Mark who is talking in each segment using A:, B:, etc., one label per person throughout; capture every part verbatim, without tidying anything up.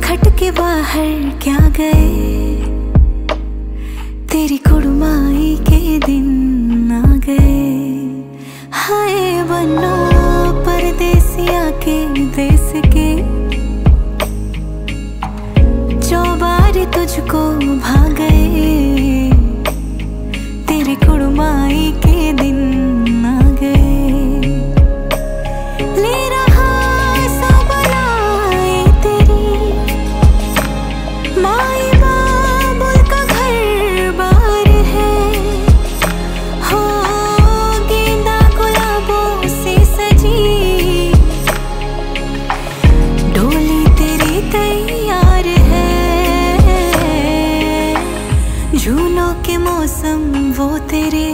A: खट के बाहर क्या गए, तेरी कुड़माई के दिन आ गए। हाय बनो परदेसिया के देश के, चौबार तुझको भा गए, तेरी कुड़माई के दिन आ गए। ले रहा सब लाए तेरी माई बाबुल का घर बार है, हो गेंदा गुलाबों से सजी डोली तेरी तैयार है। झूलों के मौसम वो तेरे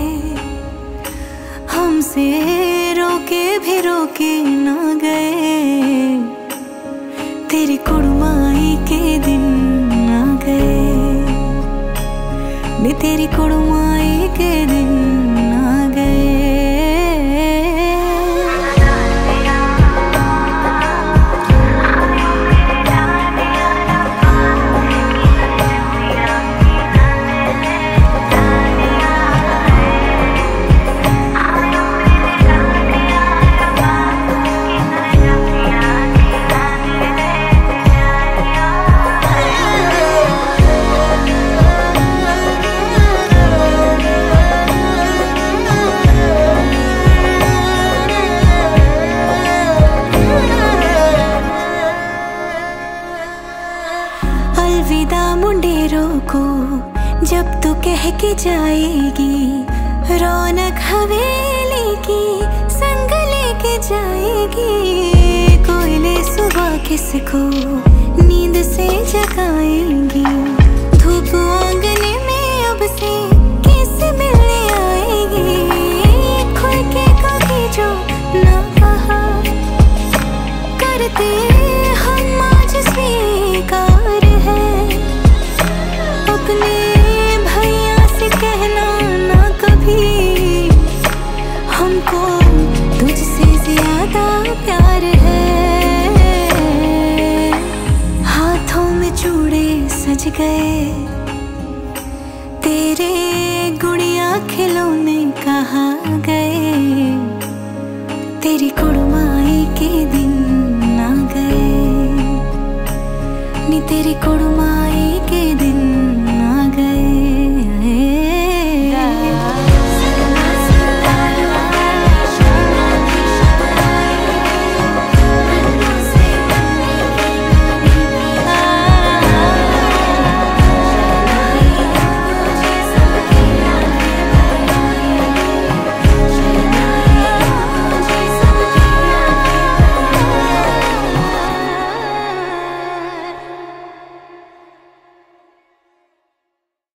A: हमसे रोके भी रोके ना गए, तेरी कुड़माई के दिन आ गए, नी तेरी कुड़माई के दिन आ गए। अलविदा मुंडेरों को जब तू कह के जाएगी, रौनक हवेली की संग लेके जाएगी। कोयले सुबह किसको नींद से जगाएंगी, धूप आंगने में अब से कैसे मिलने आएगी। खुल के कभी जो ना कहा करते